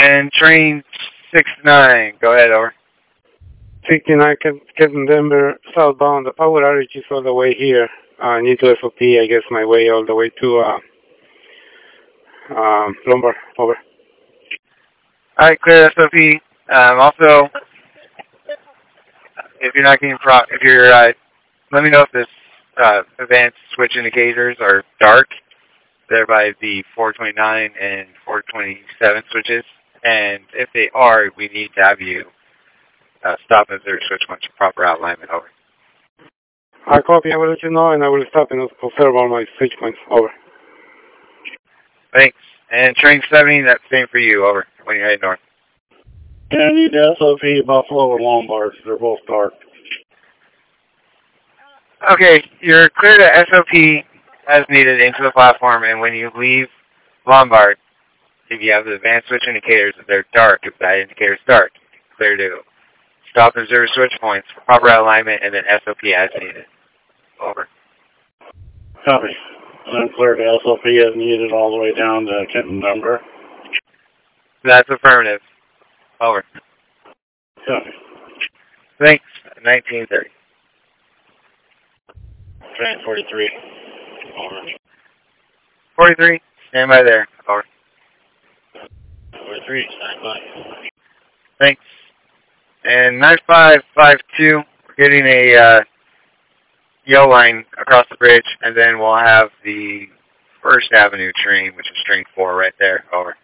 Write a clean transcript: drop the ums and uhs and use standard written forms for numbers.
And train 69, go ahead, over. 69, Captain Denver, southbound. The power outage is all the way here. I need to SOP, I guess, my way all the way to Lombard. Over. Alright, clear SOP. Also, if you're not getting let me know if this advanced switch indicators are dark. They're by the 429 and 427 switches. And if they are, we need to have you stop and observe switch points for proper alignment. Over. I copy. I will let you know, and I will stop and observe all my switch points. Over. Thanks. And train 70, that's the same for you. Over. When you're heading north. Yeah, I need to SOP Buffalo and Lombard. They're both dark. Okay, you're clear to SOP as needed into the platform, and when you leave Lombard, if you have the advanced switch indicators, if they're dark, if that indicator is dark, clear to stop and observe switch points for proper alignment, and then SOP as needed. Over. Copy. I'm clear to SOP as needed all the way down to Kenton Denver. That's affirmative. Over. Copy. Thanks. 1930. Train 43. Over. 43, stand by there. Over. 43, stand by. Thanks. And 9552, we're getting a yellow line across the bridge, and then we'll have the First Avenue train, which is train 4 right there. Over.